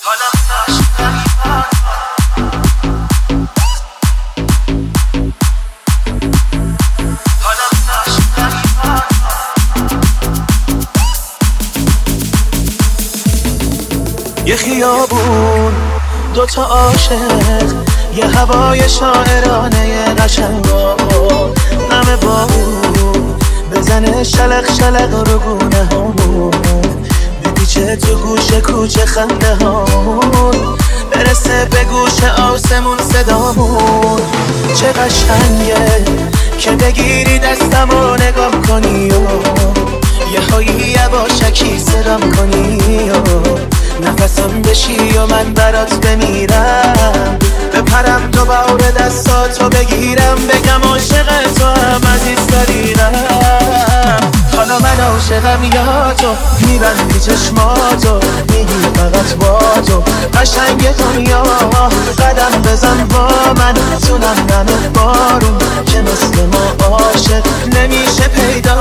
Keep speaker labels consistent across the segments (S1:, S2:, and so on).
S1: یه خیابون دوتا عاشق، یه هوای شاعرانه قشنگا، نم بارون بزنه شلق شلق رو گونه هامون، بپیچه تو گوشه کوچه خنده هامون، برسه به گوش آسمون صدامون. چه قشنگه که بگیری دستم و نگاه کنی و یه هایی یواشکی صدام کنی و نفسم بشی و من برات بمیرم، بپرم دوباره دستاتو بگیرم، بگم عاشق تو هم عزیز داریرم. حالا من عاشقم یا تو، میبندی چشماتو میگی فقط با تو قشنگ دنیا، قدم بزن با من تو نم بارون که مثل ما عاشق نمیشه پیدا.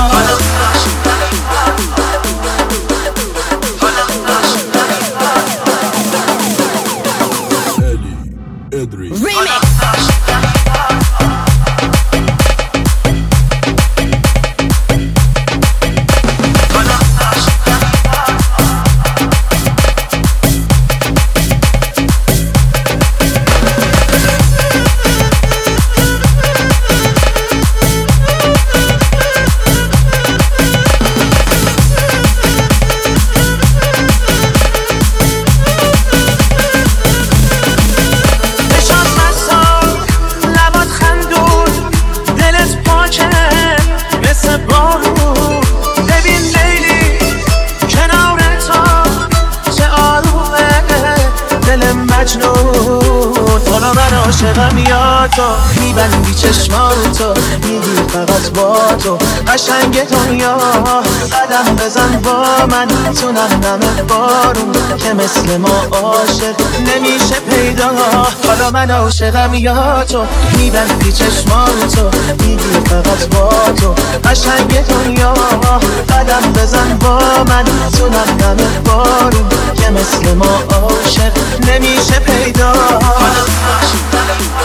S2: Remix. حالا من عاشقم یا تو، میبندی چشماتو میگی فقط با تو قشنگ دنیا، قدم بزن با من تو نم بارون که مثل ما عاشق نمیشه پیدا. حالا من عاشقم یا تو، میبندی چشماتو میگی فقط با تو قشنگ دنیا، قدم بزن با من تو نم بارون که مثل ما عاشق نمیشه پیدا.